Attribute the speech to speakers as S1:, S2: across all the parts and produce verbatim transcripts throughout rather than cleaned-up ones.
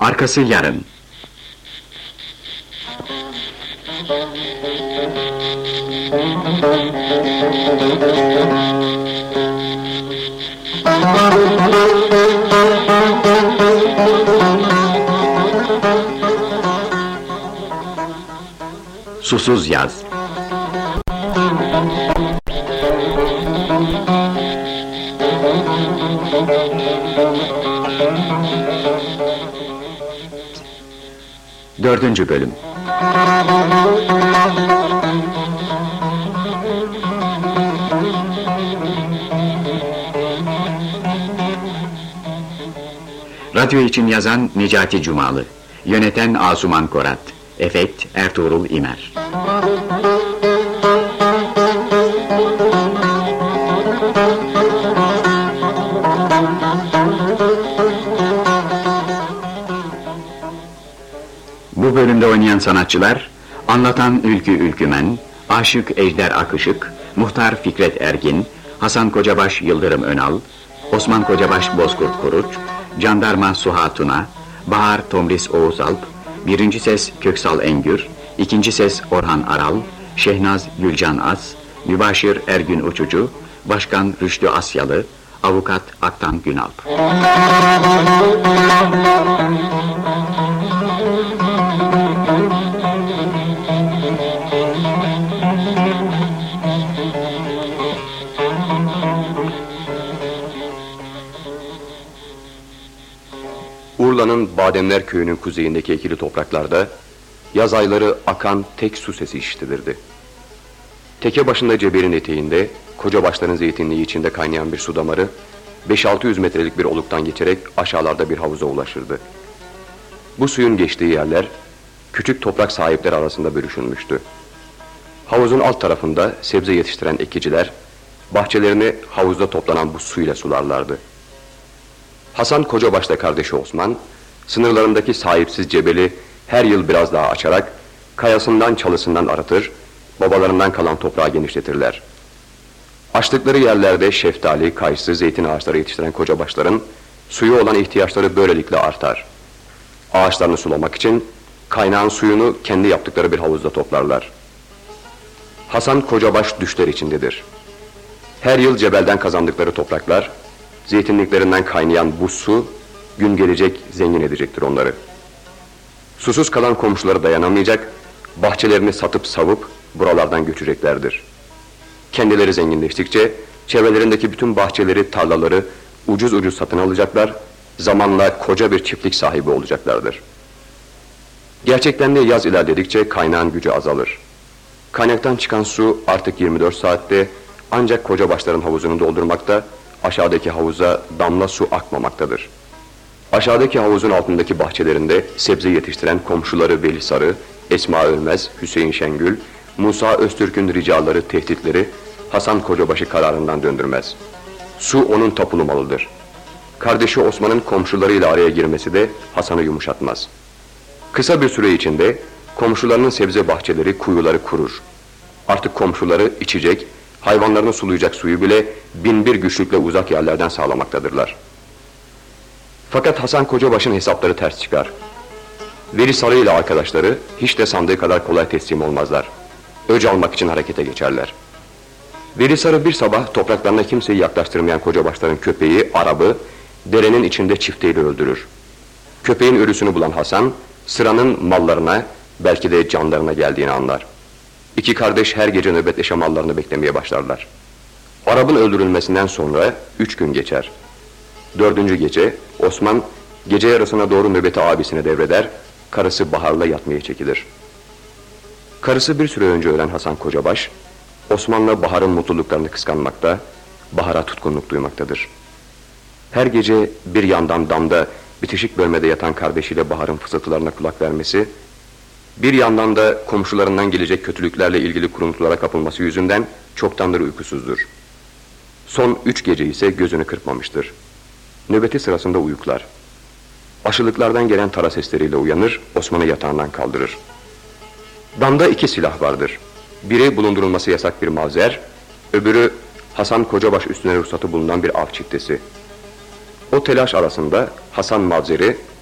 S1: Arkası yarın. Susuz yaz. Dördüncü bölüm. Radyo için yazan Necati Cumalı, yöneten Asuman Korat, efekt Ertuğrul İmer. Bu bölümde oynayan sanatçılar: anlatan Ülkü Ülkümen, Aşık Ejder Akışık, Muhtar Fikret Ergin, Hasan Kocabaş Yıldırım Önal, Osman Kocabaş Bozkurt Kuruç, Jandarma Suha Tuna, Bahar Tomris Oğuzalp, birinci ses Köksal Engür, ikinci ses Orhan Aral, Şehnaz Gülcan Az, Mübaşir Ergün Uçucu, Başkan Rüştü Asyalı, Avukat Aktan Günalp.
S2: Urla'nın Bademler köyünün kuzeyindeki ekili topraklarda yaz ayları akan tek su sesi işitilirdi. Teke başında cebelin eteğinde, Kocabaşların zeytinliği içinde kaynayan bir su damarı beş altı yüz metrelik bir oluktan geçerek aşağılarda bir havuza ulaşırdı. Bu suyun geçtiği yerler küçük toprak sahipleri arasında bölüşülmüştü. Havuzun alt tarafında sebze yetiştiren ekiciler bahçelerini havuzda toplanan bu suyla sularlardı. Hasan Kocabaş'la kardeşi Osman, sınırlarındaki sahipsiz cebeli her yıl biraz daha açarak kayasından çalısından aratır, babalarından kalan toprağı genişletirler. Açtıkları yerlerde şeftali, kayısı, zeytin ağaçları yetiştiren Kocabaşların suyu olan ihtiyaçları böylelikle artar. Ağaçlarını sulamak için kaynağın suyunu kendi yaptıkları bir havuzda toplarlar. Hasan Kocabaş düşler içindedir. Her yıl cebelden kazandıkları topraklar, zeytinliklerinden kaynayan bu su gün gelecek zengin edecektir onları. Susuz kalan komşuları dayanamayacak, bahçelerini satıp savup buralardan göçeceklerdir. Kendileri zenginleştikçe çevrelerindeki bütün bahçeleri, tarlaları ucuz ucuz satın alacaklar, zamanla koca bir çiftlik sahibi olacaklardır. Gerçekten de yaz ilerledikçe kaynağın gücü azalır. Kaynaktan çıkan su artık yirmi dört saatte ancak Kocabaşların havuzunu doldurmakta, aşağıdaki havuza damla su akmamaktadır. Aşağıdaki havuzun altındaki bahçelerinde sebze yetiştiren komşuları Veli Sarı, Esma Ölmez, Hüseyin Şengül, Musa Öztürk'ün ricaları, tehditleri Hasan Kocabaş'ı kararından döndürmez. Su onun tapulu malıdır. Kardeşi Osman'ın komşularıyla araya girmesi de Hasan'ı yumuşatmaz. Kısa bir süre içinde komşularının sebze bahçeleri, kuyuları kurur. Artık komşuları içecek, hayvanlarını sulayacak suyu bile bin bir güçlükle uzak yerlerden sağlamaktadırlar. Fakat Hasan Kocabaş'ın hesapları ters çıkar. Veli Sarı ile arkadaşları hiç de sandığı kadar kolay teslim olmazlar. Öc almak için harekete geçerler. Veli Sarı bir sabah topraklarına kimseyi yaklaştırmayan Kocabaşların köpeği Arap'ı derenin içinde çifteyle öldürür. Köpeğin ölüsünü bulan Hasan, sıranın mallarına, belki de canlarına geldiğini anlar. İki kardeş her gece nöbetleşe mallarını beklemeye başlarlar. Arap'ın öldürülmesinden sonra üç gün geçer. Dördüncü gece Osman gece yarısına doğru nöbeti abisine devreder, karısı Bahar'la yatmaya çekilir. Karısı bir süre önce ölen Hasan Kocabaş, Osman'la Bahar'ın mutluluklarını kıskanmakta, Bahar'a tutkunluk duymaktadır. Her gece bir yandan damda bitişik bölmede yatan kardeşiyle Bahar'ın fısıltılarına kulak vermesi, bir yandan da komşularından gelecek kötülüklerle ilgili kuruntulara kapılması yüzünden çoktandır uykusuzdur. Son üç gece ise gözünü kırpmamıştır. Nöbeti sırasında uyuklar. Aşılıklardan gelen tara sesleriyle uyanır, Osman'ı yatağından kaldırır. Damda iki silah vardır. Biri bulundurulması yasak bir mavzer, öbürü Hasan Kocabaş üstüne ruhsatı bulunan bir av çiftesi. O telaş arasında Hasan mavzeri,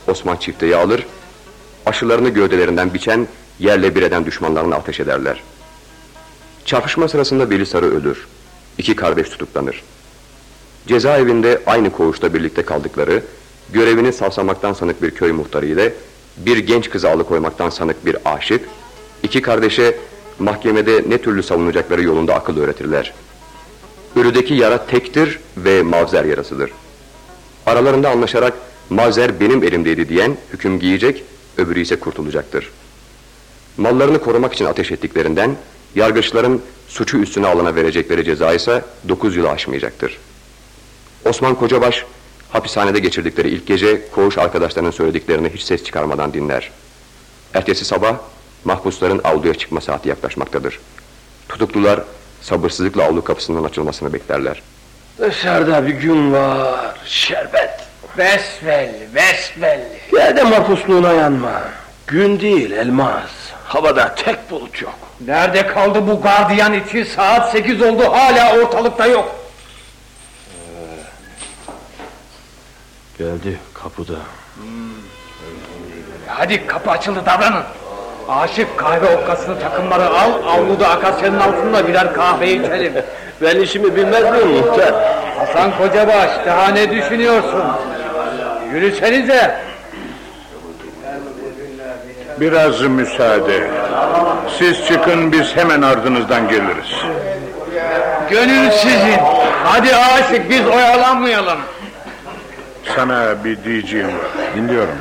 S2: Osman çifteyi alır, aşılarını gövdelerinden biçen, yerle bir eden düşmanlarına ateş ederler. Çarpışma sırasında Veli Sarı ölür. İki kardeş tutuklanır. Cezaevinde aynı koğuşta birlikte kaldıkları, görevini savsamaktan sanık bir köy muhtarı ile bir genç kızı alıkoymaktan sanık bir aşık, iki kardeşe mahkemede ne türlü savunacakları yolunda akıl öğretirler. Ölüdeki yara tektir ve mavzer yarasıdır. Aralarında anlaşarak mavzer benim elimdeydi diyen hüküm giyecek, öbürü ise kurtulacaktır. Mallarını korumak için ateş ettiklerinden yargıçların suçu üstüne alana verecekleri ceza ise dokuz yılı aşmayacaktır. Osman Kocabaş hapishanede geçirdikleri ilk gece koğuş arkadaşlarının söylediklerini hiç ses çıkarmadan dinler. Ertesi sabah mahpusların avluya çıkma saati yaklaşmaktadır. Tutuklular sabırsızlıkla avlu kapısının açılmasını beklerler.
S3: Dışarıda bir gün var, şerbet.
S4: Besbelli, besbelli.
S3: Ya da mahpusluğuna yanma. Gün değil elmas. Havada tek bulut yok.
S4: Nerede kaldı bu gardiyan içi? Saat sekiz oldu, hala ortalıkta yok.
S3: Geldi kapıda.
S4: Hmm. Hadi kapı açıldı, davranın. Aşık kahve okkasını, takımları al, avluda akasyanın altında birer kahve içelim.
S3: Ben işimi bilmez miyim muhtar?
S4: Hasan Kocabaş, daha ne düşünüyorsun? Yürüsenize.
S5: Biraz müsaade. Siz çıkın, biz hemen ardınızdan geliriz.
S4: Gönül sizin. Hadi aşık, biz oyalanmayalım.
S5: Sana bir diyeceğim var. Dinliyorum.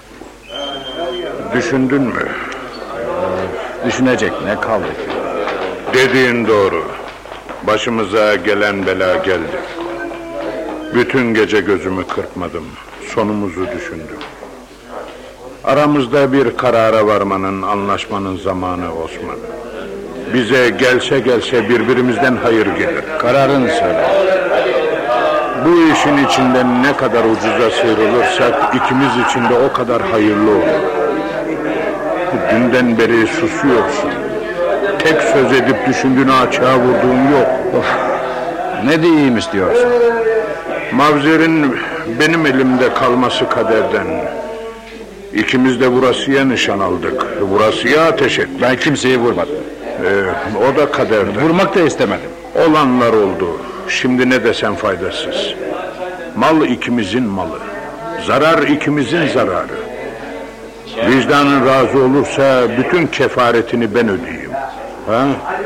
S5: Düşündün mü?
S6: Ee, düşünecek ne kaldı ki?
S5: Dediğin doğru. Başımıza gelen bela geldi. Bütün gece gözümü kırpmadım. Sonumuzu düşündüm. Aramızda bir karara varmanın, anlaşmanın zamanı Osman. Bize gelse gelse birbirimizden hayır gelir.
S6: Kararını söyle.
S5: Bu işin içinden ne kadar ucuza sıyrılırsak ikimiz için de o kadar hayırlı olur. Dünden beri susuyorsun. Tek söz edip düşündüğünü açığa vurduğun yok.
S6: Of. Ne diyeyim istiyorsun?
S5: Mavzer'in benim elimde kalması kaderden. İkimiz de Vurası'ya nişan aldık. Vurası'ya ateş ettik.
S6: Ben kimseyi vurmadım.
S5: Ee, o da kaderden.
S6: Vurmak da istemedim.
S5: Olanlar oldu. Şimdi ne desem faydasız. Mal ikimizin malı. Zarar ikimizin zararı. Vicdanın razı olursa bütün kefaretini ben ödeyeyim. Ha?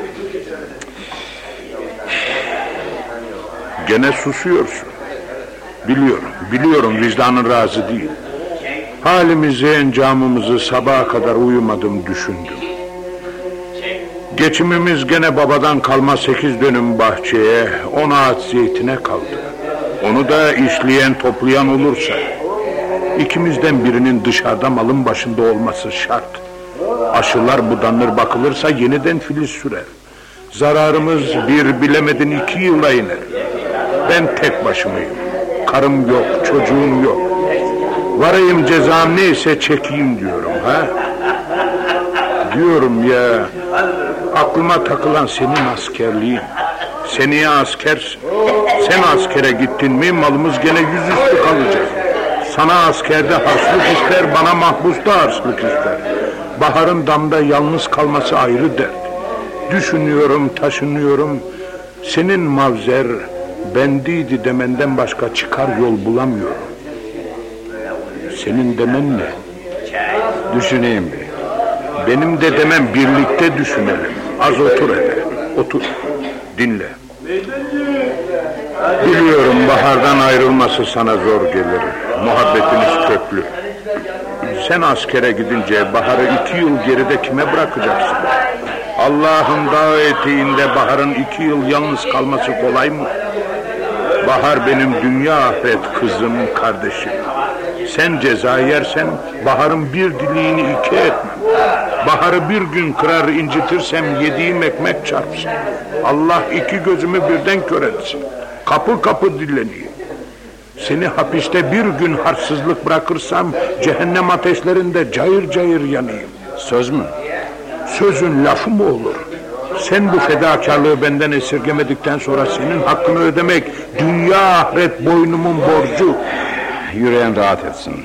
S5: Gene susuyorsun. Biliyorum, biliyorum vicdanın razı değil. Halimizi, encamımızı sabaha kadar uyumadım, düşündüm. Geçimimiz gene babadan kalma sekiz dönüm bahçeye, on ağaç zeytine kaldı. Onu da işleyen, toplayan olursa, ikimizden birinin dışarıda malın başında olması şart. Aşılar budanır bakılırsa yeniden filiz sürer. Zararımız bir bilemedin iki yıla iner. Ben tek başımayım. Karım yok, çocuğum yok. Varayım cezam neyse çekeyim diyorum ha. Diyorum ya, aklıma takılan senin askerliğin. Seneye askersin. Sen askere gittin mi malımız gene yüzüstü kalacak. Sana askerde harçlık ister, bana mahpusta harçlık ister. Baharın damda yalnız kalması ayrı dert. Düşünüyorum, taşınıyorum. Senin mavzer bendiydi demenden başka çıkar yol bulamıyorum. Senin demen ne?
S6: Düşüneyim bir.
S5: Benim de demem birlikte düşünelim. Az otur hele. Otur. Dinle. Biliyorum bahardan ayrılması sana zor gelir. Muhabbetiniz köklü. Sen askere gidince baharı iki yıl geride kime bırakacaksın? Allah'ın dağ eteğinde baharın iki yıl yalnız kalması kolay mı? Bahar benim dünya ahiret kızım, kardeşim. Sen ceza yersen baharın bir diliğini iki etmem. Baharı bir gün kırar incitirsem yediğim ekmek çarpsın. Allah iki gözümü birden kör etsin. Kapı kapı dilleneyim. Seni hapiste bir gün harsızlık bırakırsam cehennem ateşlerinde cayır cayır yanayım.
S6: Söz mü?
S5: Sözün lafı mı olur? Sen bu fedakarlığı benden esirgemedikten sonra senin hakkını ödemek dünya ahiret boynumun borcu.
S6: Yüreğin rahat etsin.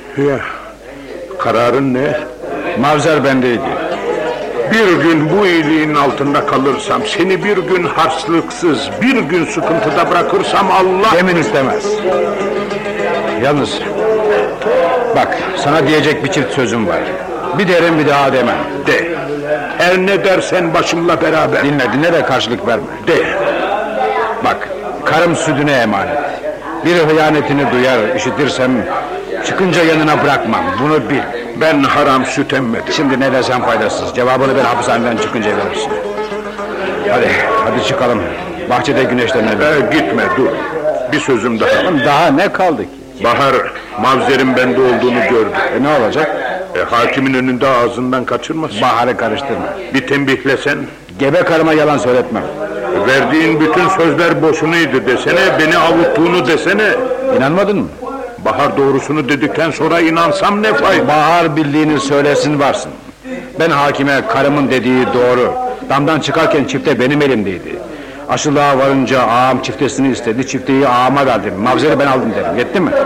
S5: Ya, kararın ne?
S6: Mavzer bendeydi.
S5: Bir gün bu iyiliğin altında kalırsam, seni bir gün harçlıksız, bir gün sıkıntıda bırakırsam Allah...
S6: Demin istemez. Yalnız, bak sana diyecek bir çift sözüm var. Bir derim bir daha demem.
S5: De, her ne dersen başımla beraber.
S6: Dinle dinle de karşılık verme.
S5: De.
S6: Bak, karım sütüne emanet. Bir hıyanetini duyar, işitirsem... Çıkınca yanına bırakmam, bunu bil.
S5: Ben haram süt emmedim.
S6: Şimdi ne desem faydasız, cevabını ben hapishaneden çıkınca verirsin. Hadi, hadi çıkalım. Bahçede güneşlenelim.
S5: Ee, gitme, dur. Bir sözüm daha.
S6: Daha ne kaldı ki?
S5: Bahar, Mavzer'in bende olduğunu gördü.
S6: E ne olacak?
S5: E, hakimin önünde ağzından kaçırmasın.
S6: Baharı karıştırma.
S5: Bir tembihlesen.
S6: Gebe karıma yalan söyletmem.
S5: Verdiğin bütün sözler boşunaydı desene, beni avuttuğunu desene.
S6: İnanmadın mı?
S5: Bahar doğrusunu dedikten sonra inansam ne fayda?
S6: Bahar bildiğini söylesin varsın. Ben hakime karımın dediği doğru. Damdan çıkarken çifte benim elimdeydi. Aşılığa varınca ağam çiftesini istedi, çifteyi ağama verdim. Mavzeri ben aldım derim, yetti mi?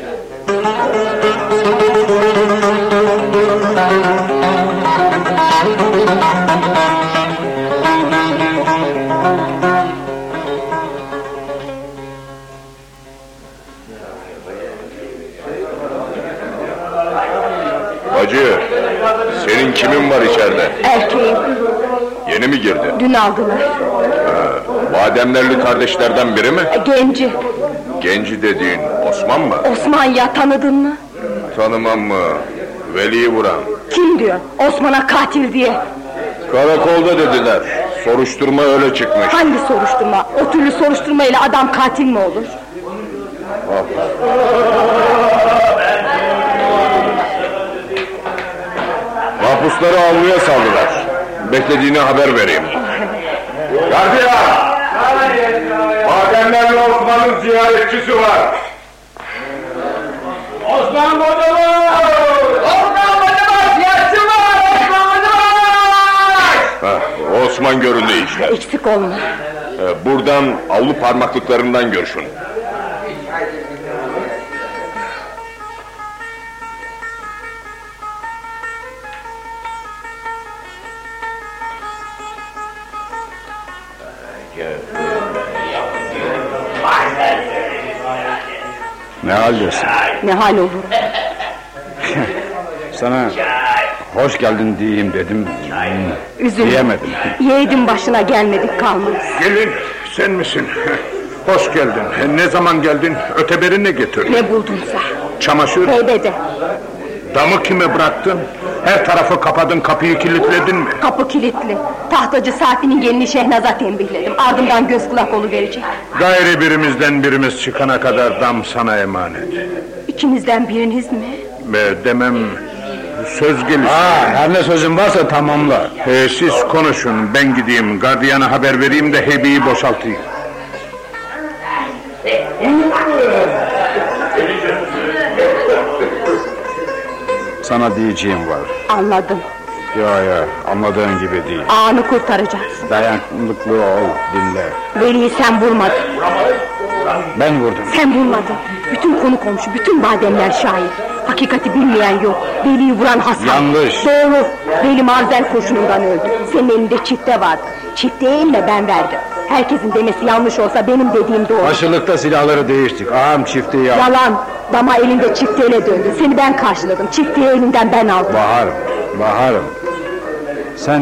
S7: Hacı, senin kimin var içeride?
S8: Erkeğim,
S7: Yeni mi girdi?
S8: dün aldılar.
S7: Bademlerli kardeşlerden biri mi?
S8: Genci,
S7: Genci dediğin Osman mı?
S8: Osman ya, tanıdın mı?
S7: Tanımam mı? Veli'yi vuran.
S8: Kim diyor? Osman'a katil diye.
S7: Karakolda dediler. Soruşturma öyle çıkmış.
S8: Hangi soruşturma? O türlü soruşturmayla adam katil mi olur?
S7: Mahpusları avluya saldılar. Beklediğine haber vereyim. Gardiyan! Bademlerli Osman'ın ziyaretçisi var.
S4: Osman Kocabaş! Osman Kocabaş! Ziyaretçi var! Osman Kocabaş!
S7: Heh, Osman göründü işte.
S8: Eksik olma.
S7: Ee, Buradan avlu parmaklıklarından görüşün.
S6: Ne haldesin?
S8: Ne hal olur?
S6: Sana hoş geldin diyeyim dedim.
S8: Üzülme.
S6: Diyemedim.
S8: Yiğidin başına gelmedik kalmaz.
S5: Gelin, sen misin? Hoş geldin. Ne zaman geldin? Öteberi ne getirdin?
S8: Ne buldunsa.
S5: Çamaşır.
S8: Heybede.
S5: Damı kime bıraktın? Her tarafı kapadın, kapıyı kilitledin mi?
S8: Kapı kilitli. Tahtacı Safi'nin gelini Şehnaz'a tembihledim. Ardından göz kulak oluverecek.
S5: Gayrı birimizden birimiz çıkana kadar dam sana emanet.
S8: İkinizden biriniz mi?
S5: Ve demem söz gelişi.
S6: Aa, her ne sözün varsa tamamla.
S5: Ee, siz konuşun, ben gideyim. Gardiyana haber vereyim de heybeyi boşaltayım.
S6: Sana diyeceğim var.
S8: Anladım.
S6: Ya ya, anladığın gibi değil.
S8: Ağanı kurtaracaksın.
S6: Dayanıklı ol, dinle.
S8: Veli'yi sen vurmadın.
S6: Ben vurdum.
S8: Sen vurmadın. Bütün konu komşu, bütün bademler şahit. Hakikati bilmeyen yok. Veli'yi vuran Hasan.
S6: Yanlış.
S8: Doğru. Veli Marzel kurşunundan öldü. Senin elinde çifte vardı. Çifteye eline ben verdim. Herkesin demesi yanlış olsa benim dediğim doğru.
S6: Başılıkta silahları değiştik. Ağam çifteyi al.
S8: Yalan. Dama elinde çifteyle döndü. Seni ben karşıladım. Çifteyi elinden ben aldım.
S6: Baharım, Baharım. Sen...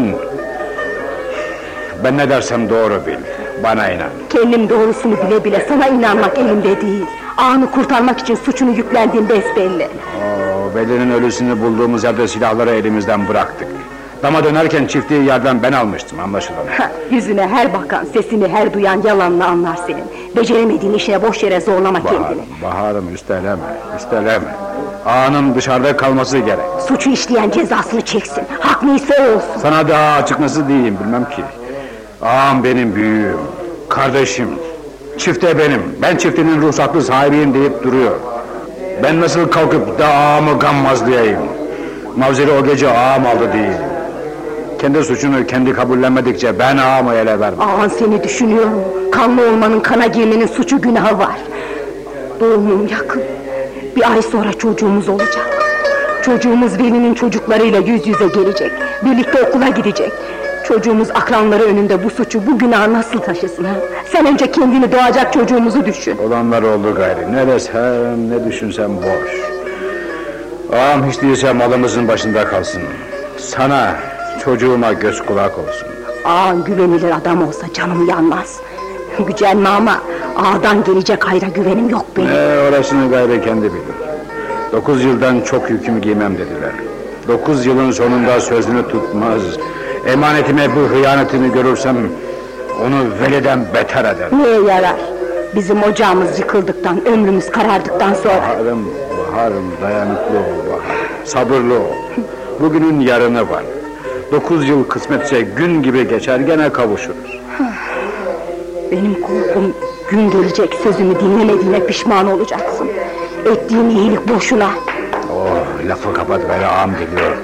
S6: Ben ne dersem doğru bil. Bana inan.
S8: Kendim doğrusunu bile bile sana inanmak elimde değil. Ağanı kurtarmak için suçunu yüklendiğim besbelli.
S6: Oo, Veli'nin ölüsünü bulduğumuz yerde silahları elimizden bıraktık. Dama dönerken çiftliği yerden ben almıştım, anlaşılan.
S8: Ha, yüzüne her bakan, sesini her duyan yalanını anlar senin. Beceremediğin işine boş yere zorlama
S6: Baharım,
S8: kendini.
S6: Baharım, üsteleme, üsteleme. Ağanın dışarıda kalması gerek.
S8: Suçu işleyen cezasını çeksin. Hak neyse o olsun.
S6: Sana daha açık nasıl diyeyim bilmem ki. Ağam benim büyüğüm, kardeşim. Çifte benim, ben çiftinin ruhsatlı sahibiyim deyip duruyor. Ben nasıl kalkıp da ağamı gammazlayayım? Mavzeri o gece ağam aldı değil. Kendi suçunu kendi kabullenmedikçe ben ağamı ele vermem.
S8: Ağan seni düşünüyor mu? Kanlı olmanın, kana girmenin suçu günahı var. Doğumum yakın. Bir ay sonra çocuğumuz olacak. Çocuğumuz Veli'nin çocuklarıyla yüz yüze gelecek. Birlikte okula gidecek. Çocuğumuz akranları önünde bu suçu, bu günahı nasıl taşısın ha? Sen önce kendini, doğacak çocuğumuzu düşün.
S6: Olanlar oldu gayri. Ne desem ne düşünsem boş. Ağam hiç değilse malımızın başında kalsın. Sana, çocuğuma göz kulak olsun.
S8: Ağan güvenilir adam olsa canım yanmaz. Gücenme ama ağadan gelecek hayra güvenim yok benim.
S6: Ne orasını gayrı kendi bilir. Dokuz yıldan çok yükümü giymem dediler. Dokuz yılın sonunda sözünü tutmaz. Emanetime bu hıyanetini görürsem onu Veli'den beter eder.
S8: Neye yarar? Bizim ocağımız yıkıldıktan, ömrümüz karardıktan sonra.
S6: Baharım, baharım, dayanıklı ol bahar. Sabırlı ol. Bugünün yarını var. Dokuz yıl kısmetse gün gibi geçer, gene kavuşuruz.
S8: Benim korkum gün gelecek, sözümü dinlemediğine pişman olacaksın. Ettiğin iyilik boşuna.
S6: Oh, lafı kapat gayrı, ağam geliyor.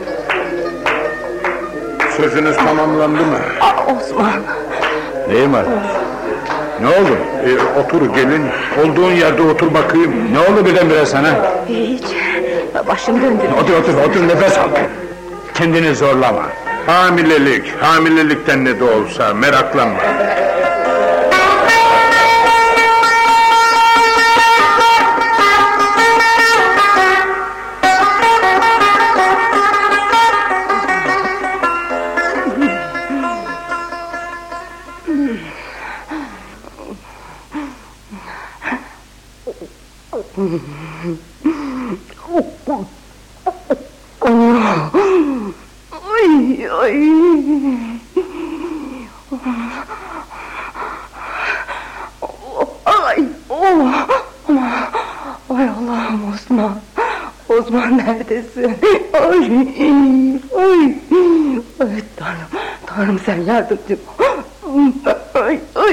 S5: Sözünüz tamamlandı mı?
S8: Aa, Osman.
S6: Neyim var? Ne oldu?
S5: E, otur gelin, olduğun yerde otur bakayım.
S6: Ne oldu birdenbire sana?
S8: Hiç, başım döndü.
S6: Otur otur otur, nefes al. Kendini zorlama.
S5: Hamilelik, hamilelikten ne de olsa meraklanma.
S8: Ay, ay. Ay, oh. Ay Allah'ım, Osman. Osman neredesin? Ay, ay. Ay Tanrım, Tanrım sen yardımcım. Ay, ay.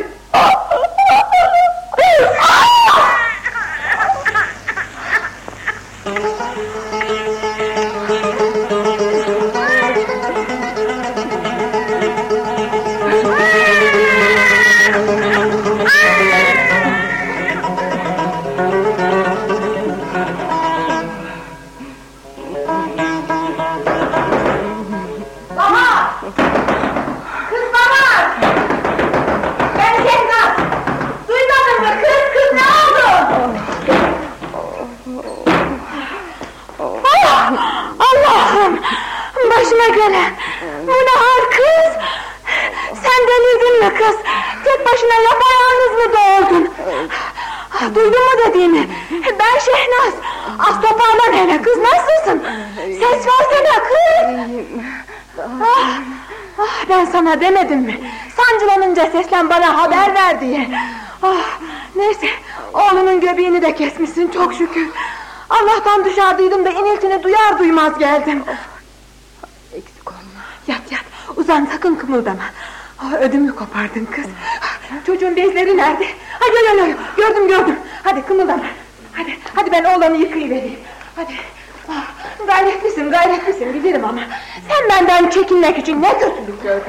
S8: Başına gelen bu ne hal kız? Sen delirdin mi kız? Tek başına yapayalnız mı doğurdun? Duydun mu dediğimi? Ben Şehnaz. Az toparlan hele kız, nasılsın? Ses versene kız. Ah, ah, ben sana demedim mi? Sancılanınca seslen, bana haber ver diye. Ah, neyse, oğlunun göbeğini de kesmişsin çok şükür. Allah'tan dışarıdaydım da iniltini duyar duymaz geldim. Eksik olma. Yat yat, uzan, sakın kımıldama. Oh, ödümü kopardın kız. Çocuğun bezleri nerede? Hadi yo yo yo, gördüm gördüm. Hadi kımıldama. Hadi, hadi ben oğlanı yıkayıvereyim. Hadi. Ah, gayretlisin gayretlisin bilirim ama sen benden çekinmek için ne kötülük gördün.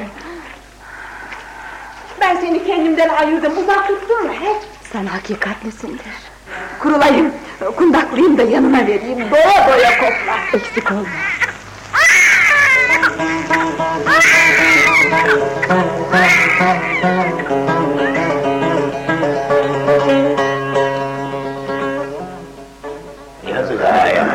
S8: Ben seni kendimden ayırdım, uzak tuttum mu he? Sen hakikatlisindir. Kurulayım, kundaklayayım da yanına vereyim. Doya doya kokla. Eksik olma.
S3: Yazık ha ya.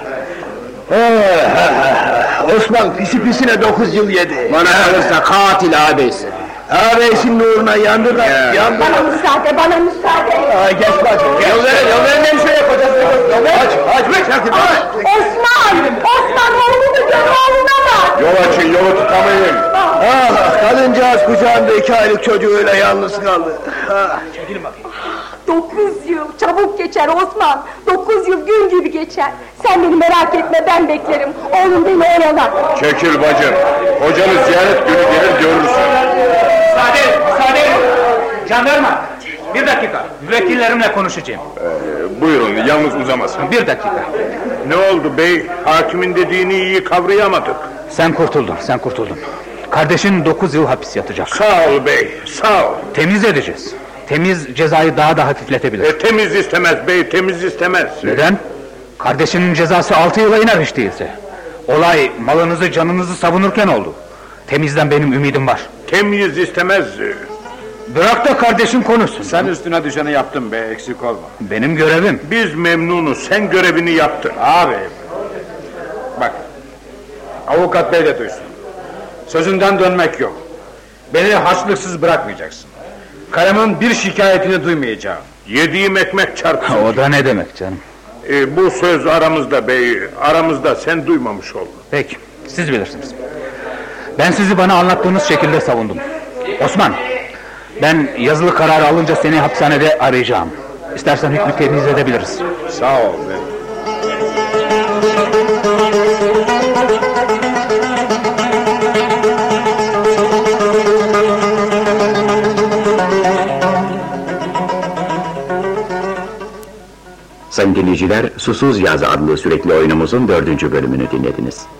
S3: Osman pisi pisine dokuz yıl yedi.
S6: Bana kalırsa katil ağabeysin.
S3: Ağabeysin uğruna yandı da yandı.
S8: Bana müsaade, bana müsaade.
S3: Aa, geç bacım. Yol verin, yol verin hemşire kocası. Yol ver. Aç, aç, aç, aç, aç.
S8: Osman, Osman oğlumu gör, oğluna bak.
S7: Yol açın, yolu tutamayın.
S3: Ah, kadıncağız kucağında iki aylık çocuğuyla yalnız kaldı. Ah.
S4: Çekilin bakayım.
S8: Dokuz yıl çabuk geçer Osman. Dokuz yıl gün gibi geçer. Sen beni merak etme, ben beklerim. Oğlum beni oyalar.
S7: Çekil bacım. Hocanı ziyaret günü gelir görürsün.
S4: Müsaade, müsaade. Jandarma. Bir dakika. Müvekkillerimle konuşacağım.
S7: Ee, buyurun, yalnız uzamasın.
S4: Bir dakika.
S5: Ne oldu bey? Hakimin dediğini iyi kavrayamadık.
S4: Sen kurtuldun, sen kurtuldun. Kardeşin dokuz yıl hapis yatacak.
S5: Sağ ol bey, sağ ol.
S4: Temiz edeceğiz. Temiz cezayı daha da hafifletebilir.
S5: E, temiz istemez bey, temiz istemez.
S4: Neden?
S6: Kardeşinin cezası altı yıla iner hiç değilse. Olay malınızı canınızı savunurken oldu. Temizden benim ümidim var.
S5: Temyiz istemez.
S6: Bırak da kardeşin konuşsun.
S9: Sen üstüne düşeni yaptın be, eksik olma.
S6: Benim görevim.
S5: Biz memnunuz, sen görevini yaptın.
S9: Abi, bak, avukat bey de duysun. Sözünden dönmek yok. Beni harçlıksız bırakmayacaksın. Karımın bir şikayetini duymayacağım.
S5: Yediğim ekmek çarpsın.
S6: O da ne demek canım?
S5: Ee, bu söz aramızda bey, aramızda, sen duymamış oldun.
S6: Peki, siz bilirsiniz. Ben sizi bana anlattığınız şekilde savundum. Osman, ben yazılı kararı alınca seni hapishanede arayacağım. İstersen hükmü temiz edebiliriz.
S9: Sağ ol bey.
S1: Sayın dinleyiciler, Susuz Yaz adlı sürekli oyunumuzun dördüncü bölümünü dinlediniz.